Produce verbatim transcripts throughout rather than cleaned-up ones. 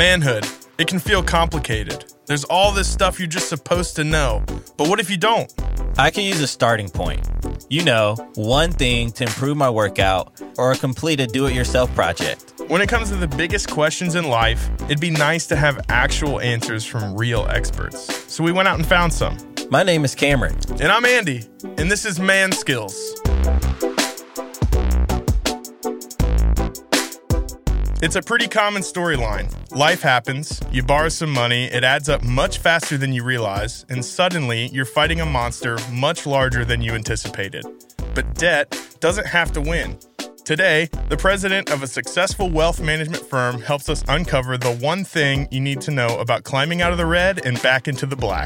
Manhood. It can feel complicated. There's all this stuff you're just supposed to know. But what if you don't? I can use a starting point. You know, one thing to improve my workout or complete a do-it-yourself project. When it comes to the biggest questions in life, it'd be nice to have actual answers from real experts. So we went out and found some. My name is Cameron. And I'm Andy. And this is Man Skills. It's a pretty common storyline. Life happens, you borrow some money, it adds up much faster than you realize, and suddenly you're fighting a monster much larger than you anticipated. But debt doesn't have to win. Today, the president of a successful wealth management firm helps us uncover the one thing you need to know about climbing out of the red and back into the black.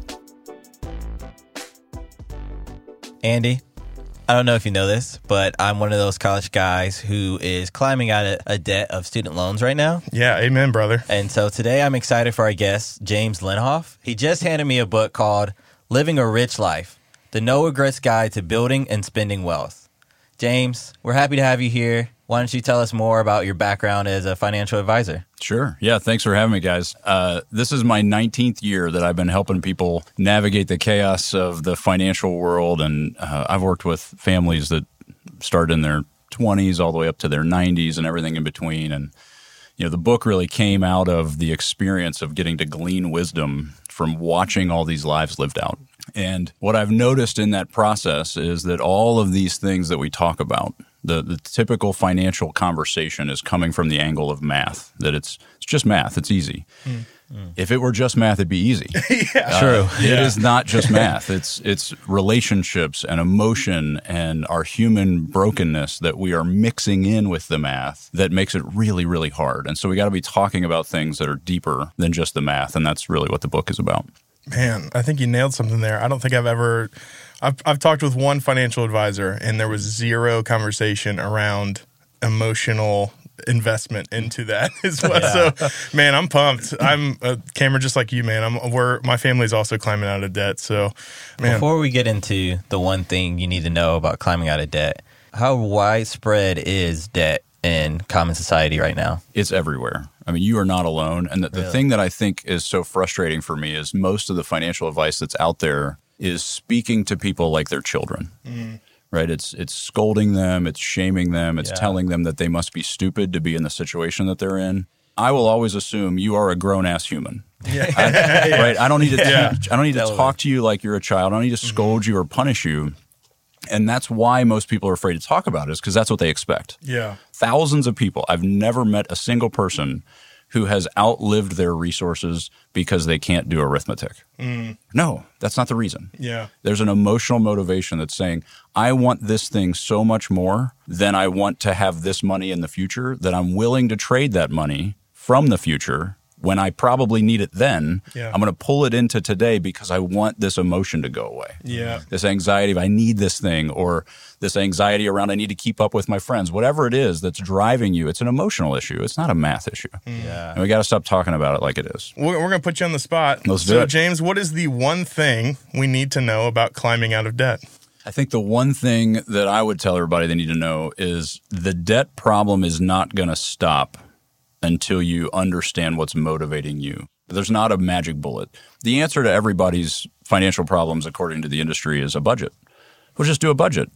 Andy, I don't know if you know this, but I'm one of those college guys who is climbing out of a debt of student loans right now. Yeah, amen, brother. And so today I'm excited for our guest, James Linhoff. He just handed me a book called Living a Rich Life, The No Regrets Guide to Building and Spending Wealth. James, we're happy to have you here. Why don't you tell us more about your background as a financial advisor? Sure. Yeah, thanks for having me, guys. Uh, this is my nineteenth year that I've been helping people navigate the chaos of the financial world, and uh, I've worked with families that start in their twenties all the way up to their nineties and everything in between. And, you know, the book really came out of the experience of getting to glean wisdom from watching all these lives lived out. And what I've noticed in that process is that all of these things that we talk about, The, the typical financial conversation is coming from the angle of math, that it's it's just math. It's easy. Mm. Mm. If it were just math, it'd be easy. yeah. Uh, True. It yeah. is not just math. It's it's relationships and emotion and our human brokenness that we are mixing in with the math that makes it really, really hard. And so we got to be talking about things that are deeper than just the math, and that's really what the book is about. Man, I think you nailed something there. I don't think I've ever I've, I've talked with one financial advisor, and there was zero conversation around emotional investment into that as well. Yeah. So, man, I'm pumped. I'm uh, Cameron, just like you, man. I'm we're my family's also climbing out of debt. So, man. Before we get into the one thing you need to know about climbing out of debt, how widespread is debt in common society right now? It's everywhere. I mean, you are not alone. And the, the really? thing that I think is so frustrating for me is most of the financial advice that's out there is speaking to people like they're children, mm. right? It's it's scolding them, it's shaming them, it's yeah. telling them that they must be stupid to be in the situation that they're in. I will always assume you are a grown-ass human, yeah. I, yeah. right? I don't need to yeah. teach. I don't need to Totally. talk to you like you're a child. I don't need to scold mm-hmm. you or punish you. And that's why most people are afraid to talk about it, is because that's what they expect. Yeah, thousands of people. I've never met a single person who has outlived their resources because they can't do arithmetic. Mm. No, that's not the reason. Yeah. There's an emotional motivation that's saying, I want this thing so much more than I want to have this money in the future that I'm willing to trade that money from the future when I probably need it then. Yeah. I'm going to pull it into today because I want this emotion to go away. Yeah. This anxiety of I need this thing, or this anxiety around I need to keep up with my friends, whatever it is that's driving you, it's an emotional issue. It's not a math issue. Yeah. And we got to stop talking about it like it is. We're, we're going to put you on the spot. Let's so, do it. James, what is the one thing we need to know about climbing out of debt? I think the one thing that I would tell everybody they need to know is the debt problem is not going to stop until you understand what's motivating you. There's not a magic bullet. The answer to everybody's financial problems, according to the industry, is a budget. We'll just do a budget.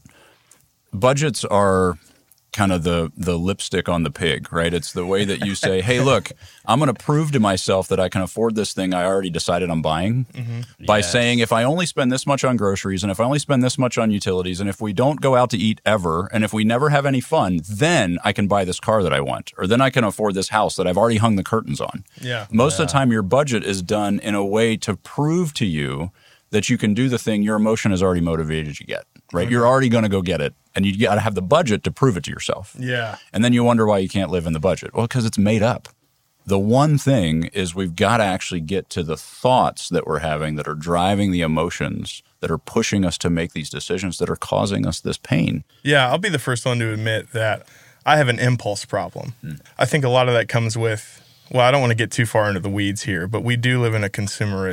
Budgets are kind of the the lipstick on the pig, right? It's the way that you say, hey, look, I'm going to prove to myself that I can afford this thing I already decided I'm buying mm-hmm. by yes. saying if I only spend this much on groceries and if I only spend this much on utilities and if we don't go out to eat ever and if we never have any fun, then I can buy this car that I want, or then I can afford this house that I've already hung the curtains on. Yeah. Most yeah. of the time your budget is done in a way to prove to you that you can do the thing your emotion has already motivated you to get, right? Okay. You're already going to go get it, and you got to have the budget to prove it to yourself. Yeah. And then you wonder why you can't live in the budget. Well, because it's made up. The one thing is we've got to actually get to the thoughts that we're having that are driving the emotions that are pushing us to make these decisions that are causing us this pain. Yeah, I'll be the first one to admit that I have an impulse problem. Hmm. I think a lot of that comes with, well, I don't want to get too far into the weeds here, but we do live in a consumerist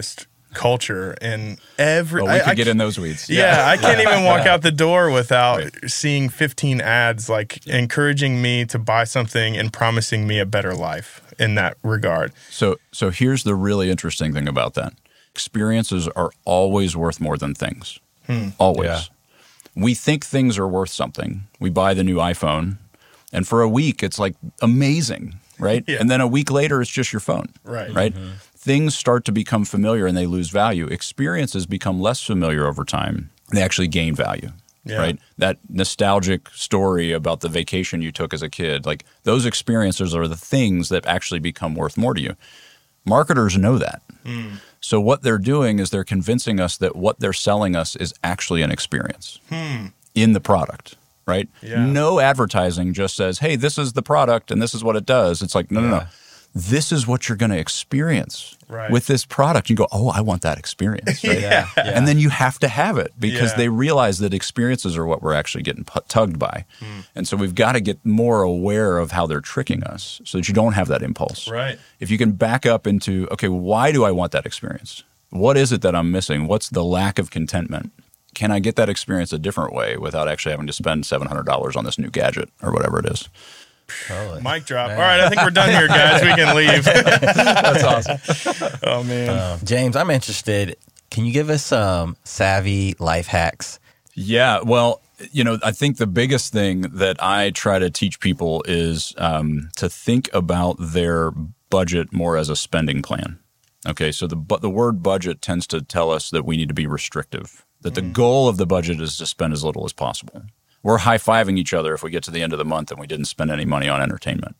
culture and every. Well, we I, could I, get in those weeds. Yeah, yeah I can't even walk out the door without right. seeing fifteen ads like yeah. encouraging me to buy something and promising me a better life in that regard. So, so here's the really interesting thing about that: experiences are always worth more than things. Hmm. Always. Yeah. We think things are worth something. We buy the new iPhone, and for a week it's like amazing, right? Yeah. And then a week later it's just your phone, right? Right. Mm-hmm. Things start to become familiar and they lose value. Experiences become less familiar over time. They actually gain value, yeah. right? That nostalgic story about the vacation you took as a kid, like those experiences are the things that actually become worth more to you. Marketers know that. Mm. So what they're doing is they're convincing us that what they're selling us is actually an experience hmm. in the product, right? Yeah. No advertising just says, hey, this is the product and this is what it does. It's like, no, yeah. no, no. This is what you're going to experience right. with this product. You go, oh, I want that experience. Right? yeah. Yeah. And then you have to have it because yeah. they realize that experiences are what we're actually getting p- tugged by. Hmm. And so we've got to get more aware of how they're tricking us so that you don't have that impulse. Right. If you can back up into, okay, why do I want that experience? What is it that I'm missing? What's the lack of contentment? Can I get that experience a different way without actually having to spend seven hundred dollars on this new gadget or whatever it is? Totally. Mic drop. Man. All right, I think we're done here, guys. We can leave. That's awesome. Oh, man. Um, James, I'm interested. Can you give us some savvy life hacks? Yeah, well, you know, I think the biggest thing that I try to teach people is um, to think about their budget more as a spending plan. Okay, so the but the word budget tends to tell us that we need to be restrictive, that the mm. goal of the budget is to spend as little as possible. We're high-fiving each other if we get to the end of the month and we didn't spend any money on entertainment.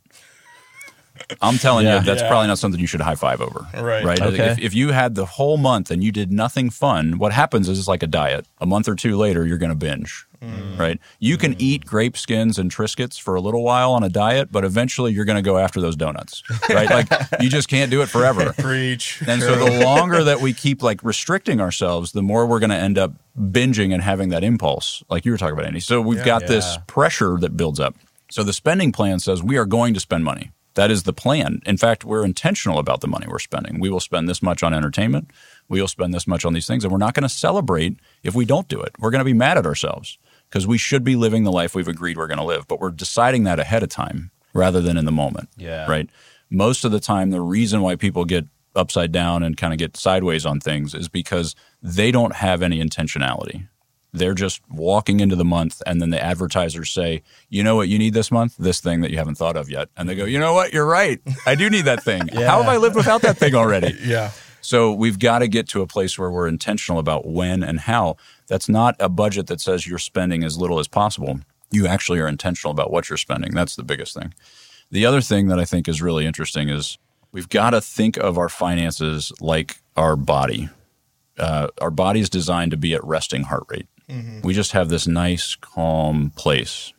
I'm telling yeah, you, that's yeah. probably not something you should high-five over. Right. Right? Okay. If, if you had the whole month and you did nothing fun, what happens is it's like a diet. A month or two later, you're going to binge. Mm. Right? You can mm. eat grape skins and Triscuits for a little while on a diet, but eventually you're going to go after those donuts. Right? Like you just can't do it forever. Preach. And True. So the longer that we keep like restricting ourselves, the more we're going to end up binging and having that impulse, like you were talking about, Andy. So we've yeah, got yeah. this pressure that builds up. So the spending plan says we are going to spend money. That is the plan. In fact, we're intentional about the money we're spending. We will spend this much on entertainment. We will spend this much on these things. And we're not going to celebrate if we don't do it. We're going to be mad at ourselves because we should be living the life we've agreed we're going to live. But we're deciding that ahead of time rather than in the moment. Yeah. Right? Most of the time, the reason why people get upside down and kind of get sideways on things is because they don't have any intentionality. They're just walking into the month and then the advertisers say, you know what you need this month? This thing that you haven't thought of yet. And they go, you know what? You're right. I do need that thing. yeah. How have I lived without that thing already? yeah. So we've got to get to a place where we're intentional about when and how. That's not a budget that says you're spending as little as possible. You actually are intentional about what you're spending. That's the biggest thing. The other thing that I think is really interesting is we've got to think of our finances like our body. Uh, our body is designed to be at resting heart rate. Mm-hmm. We just have this nice, calm place.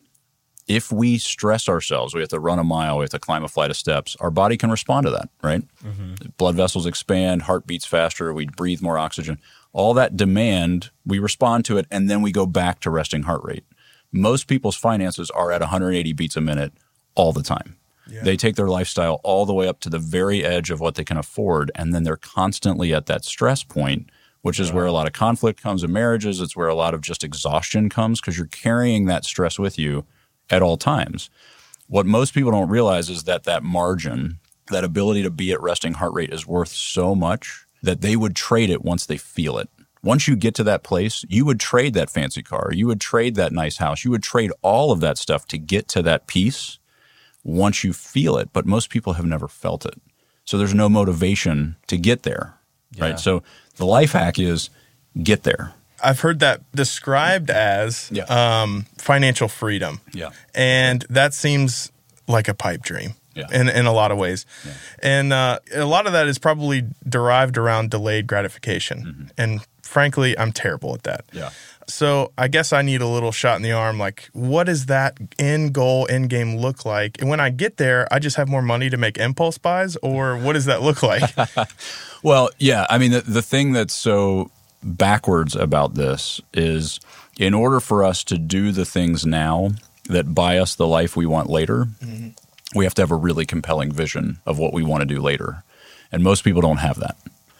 If we stress ourselves, we have to run a mile, we have to climb a flight of steps, our body can respond to that, right? Mm-hmm. Blood vessels expand, heart beats faster, we breathe more oxygen. All that demand, we respond to it, and then we go back to resting heart rate. Most people's finances are at one hundred eighty beats a minute all the time. Yeah. They take their lifestyle all the way up to the very edge of what they can afford, and then they're constantly at that stress point, which is where a lot of conflict comes in marriages. It's where a lot of just exhaustion comes because you're carrying that stress with you at all times. What most people don't realize is that that margin, that ability to be at resting heart rate is worth so much that they would trade it once they feel it. Once you get to that place, you would trade that fancy car. You would trade that nice house. You would trade all of that stuff to get to that peace once you feel it. But most people have never felt it. So there's no motivation to get there, yeah. right? So the life hack is get there. I've heard that described as yeah. um, financial freedom. Yeah. And that seems like a pipe dream yeah. in, in a lot of ways. Yeah. And uh, a lot of that is probably derived around delayed gratification. Mm-hmm. And frankly, I'm terrible at that. Yeah. So I guess I need a little shot in the arm. Like, what does that end goal, end game look like? And when I get there, I just have more money to make impulse buys, or what does that look like? Well, yeah. I mean, the, the thing that's so backwards about this is in order for us to do the things now that buy us the life we want later, mm-hmm. we have to have a really compelling vision of what we want to do later. And most people don't have that.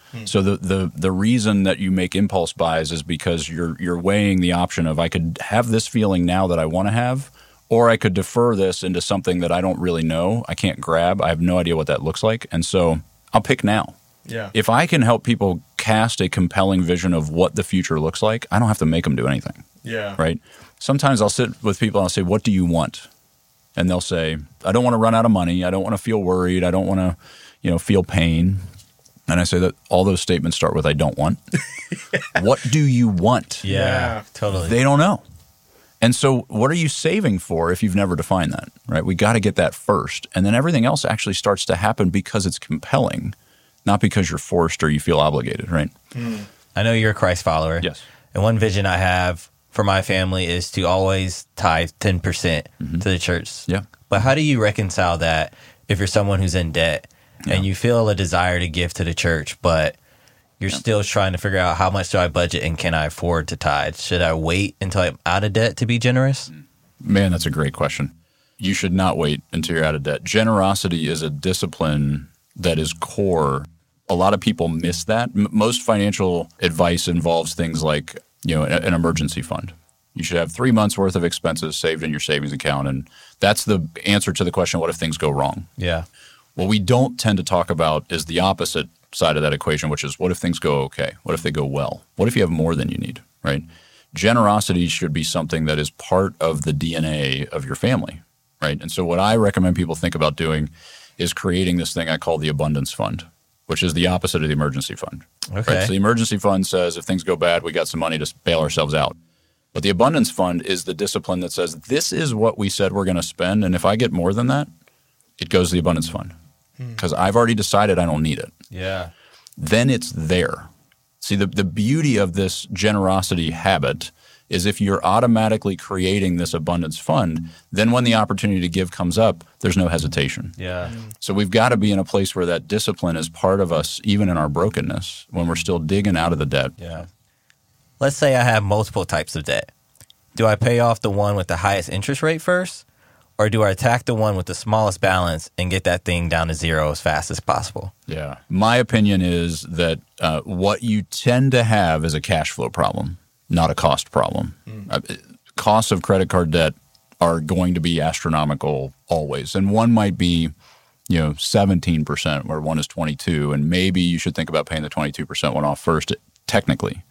Hmm. So the, the the reason that you make impulse buys is because you're you're weighing the option of I could have this feeling now that I want to have, or I could defer this into something that I don't really know, I can't grab, I have no idea what that looks like, and so I'll pick now. Yeah. If I can help people cast a compelling vision of what the future looks like, I don't have to make them do anything. Yeah. Right? Sometimes I'll sit with people and I'll say, what do you want? And they'll say, I don't want to run out of money. I don't want to feel worried. I don't want to, you know, feel pain. And I say that all those statements start with, I don't want. Yeah. What do you want? Yeah, yeah, totally. They don't know. And so what are you saving for if you've never defined that, right? We got to get that first. And then everything else actually starts to happen because it's compelling, not because you're forced or you feel obligated, right? Mm. I know you're a Christ follower. Yes. And one vision I have for my family is to always tithe ten percent mm-hmm. to the church. Yeah. But how do you reconcile that if you're someone who's in debt yeah. and you feel a desire to give to the church, but you're yeah. still trying to figure out how much do I budget and can I afford to tithe? Should I wait until I'm out of debt to be generous? Man, that's a great question. You should not wait until you're out of debt. Generosity is a discipline that is core. A lot of people miss that. M- most financial advice involves things like, you know, an emergency fund. You should have three months worth of expenses saved in your savings account. And that's the answer to the question, what if things go wrong? Yeah. What we don't tend to talk about is the opposite side of that equation, which is what if things go okay? What if they go well? What if you have more than you need, right? Generosity should be something that is part of the D N A of your family, right? And so what I recommend people think about doing is creating this thing I call the abundance fund, which is the opposite of the emergency fund. Okay. Right? So the emergency fund says if things go bad, we got some money to bail ourselves out. But the abundance fund is the discipline that says this is what we said we're going to spend, and if I get more than that, it goes to the abundance fund because hmm. I've already decided I don't need it. Yeah. Then it's there. See, the, the beauty of this generosity habit is if you're automatically creating this abundance fund, then when the opportunity to give comes up, there's no hesitation. Yeah. So we've got to be in a place where that discipline is part of us, even in our brokenness, when we're still digging out of the debt. Yeah. Let's say I have multiple types of debt. Do I pay off the one with the highest interest rate first, or do I attack the one with the smallest balance and get that thing down to zero as fast as possible? Yeah. My opinion is that uh, what you tend to have is a cash flow problem, not a cost problem. Mm. Uh, costs of credit card debt are going to be astronomical always. And one might be, you know, seventeen percent where one is twenty-two, and maybe you should think about paying the twenty-two percent one off first, technically.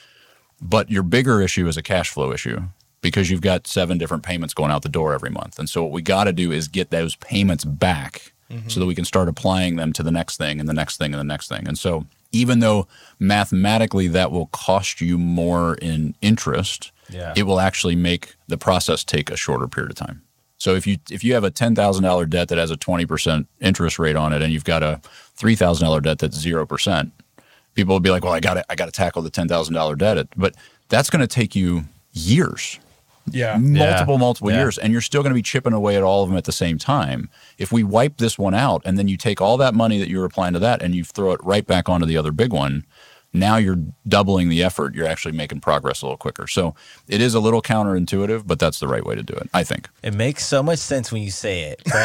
But your bigger issue is a cash flow issue because you've got seven different payments going out the door every month. And so what we got to do is get those payments back mm-hmm. so that we can start applying them to the next thing and the next thing and the next thing. And so even though mathematically that will cost you more in interest, yeah. it will actually make the process take a shorter period of time. So if you if you have a ten thousand dollars debt that has a twenty percent interest rate on it and you've got a three thousand dollars debt that's zero percent, people will be like, well, I got to I got to tackle the ten thousand dollars debt. But that's going to take you years. Yeah. Multiple, yeah. multiple yeah. years. And you're still going to be chipping away at all of them at the same time. If we wipe this one out and then you take all that money that you were applying to that and you throw it right back onto the other big one, now you're doubling the effort. You're actually making progress a little quicker. So it is a little counterintuitive, but that's the right way to do it, I think. It makes so much sense when you say it. But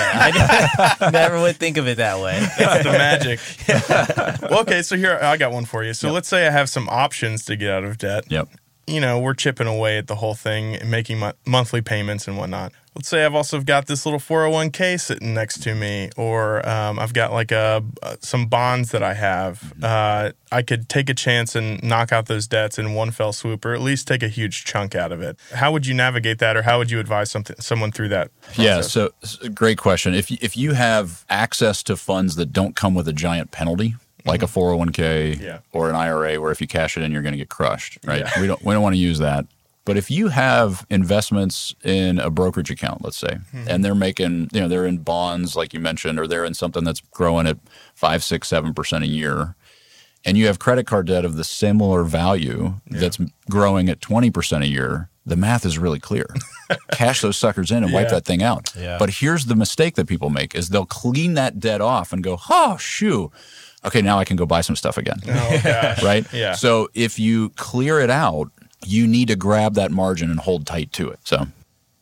I never would think of it that way. That's the magic. Well, okay, so here, I got one for you. So yep. let's say I have some options to get out of debt. Yep. You know, we're chipping away at the whole thing and making mo- monthly payments and whatnot. Let's say I've also got this little four oh one k sitting next to me, or um, I've got like a uh, some bonds that I have. Uh, I could take a chance and knock out those debts in one fell swoop, or at least take a huge chunk out of it. How would you navigate that, or how would you advise something someone through that process? Yeah, so great question. If you, if you have access to funds that don't come with a giant penalty, like a four oh one k yeah. or an I R A where if you cash it in, you're going to get crushed, right? Yeah. We don't we don't want to use that. But if you have investments in a brokerage account, let's say, mm-hmm. and they're making, you know, they're in bonds like you mentioned, or they're in something that's growing at five, six, seven percent a year, and you have credit card debt of the similar value yeah. that's growing at twenty percent a year, the math is really clear. Cash those suckers in and yeah. wipe that thing out. Yeah. But here's the mistake that people make is they'll clean that debt off and go, oh, shoo. Okay, now I can go buy some stuff again. Oh, gosh. Right? Yeah. So if you clear it out, you need to grab that margin and hold tight to it. So,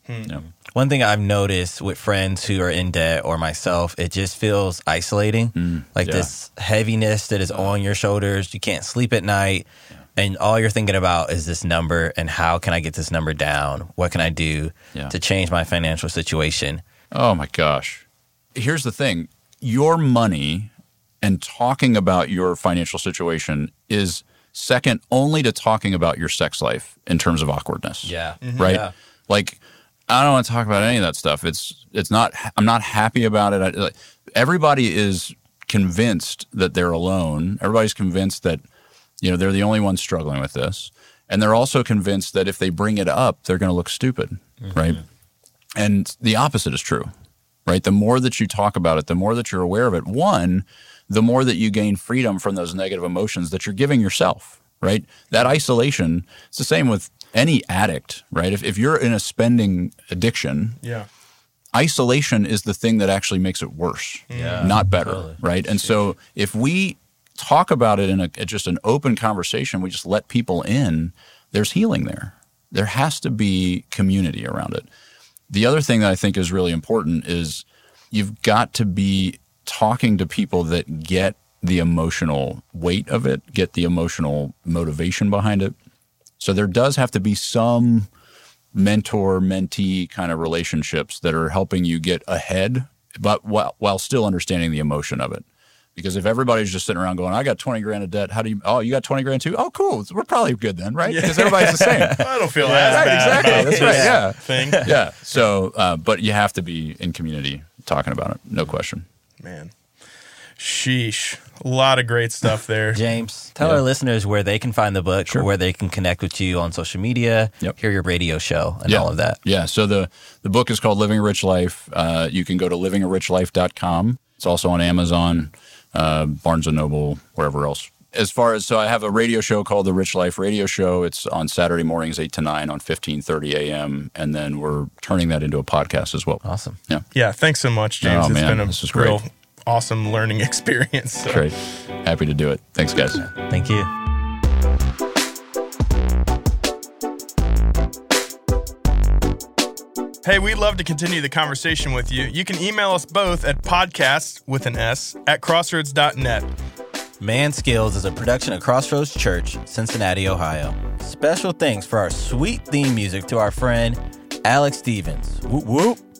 Hmm. Yeah. One thing I've noticed with friends who are in debt or myself, it just feels isolating. Mm, like yeah. this heaviness that is on your shoulders. You can't sleep at night. Yeah. And all you're thinking about is this number and how can I get this number down? What can I do yeah. to change my financial situation? Oh, my gosh. Here's the thing. Your money and talking about your financial situation is second only to talking about your sex life in terms of awkwardness. Yeah. Mm-hmm. Right? Yeah. Like, I don't want to talk about any of that stuff. It's it's not. I'm not happy about it. I, everybody is convinced that they're alone. Everybody's convinced that, you know, they're the only ones struggling with this, and they're also convinced that if they bring it up, they're going to look stupid, mm-hmm. right? And the opposite is true, right? The more that you talk about it, the more that you're aware of it. One, the more that you gain freedom from those negative emotions that you're giving yourself, right? That isolation. It's the same with any addict, right? If if you're in a spending addiction, yeah, isolation is the thing that actually makes it worse, yeah, not better, totally. right? And so if we talk about it in a just an open conversation, we just let people in, there's healing there. There has to be community around it. The other thing that I think is really important is you've got to be talking to people that get the emotional weight of it, get the emotional motivation behind it. So there does have to be some mentor-mentee kind of relationships that are helping you get ahead, but while, while still understanding the emotion of it. Because if everybody's just sitting around going, I got twenty grand of debt, how do you, oh, you got twenty grand too? Oh, cool. We're probably good then, right? Yeah. Because everybody's the same. I don't feel yeah, as right, bad exactly. about That's this right, yeah. thing. Yeah. So, uh, but you have to be in community talking about it. No question. Man. Sheesh. A lot of great stuff there. James, tell Yeah. our listeners where they can find the book, Sure. or where they can connect with you on social media, Yep. hear your radio show, and Yeah. all of that. Yeah. So the, the book is called Living a Rich Life. Uh, you can go to living a rich life dot com. It's also on Amazon, uh, Barnes and Noble, wherever else. As far as, so I have a radio show called The Rich Life Radio Show. It's on Saturday mornings, eight to nine on fifteen thirty a.m. And then we're turning that into a podcast as well. Awesome. Yeah. Yeah. Thanks so much, James. Oh, it's man, been a this is real great. awesome learning experience. So. Great. Happy to do it. Thanks, guys. Thank you. Hey, we'd love to continue the conversation with you. You can email us both at podcast with an S at crossroads dot net. Man Skills is a production of Crossroads Church, Cincinnati, Ohio. Special thanks for our sweet theme music to our friend Alex Stevens. Whoop whoop.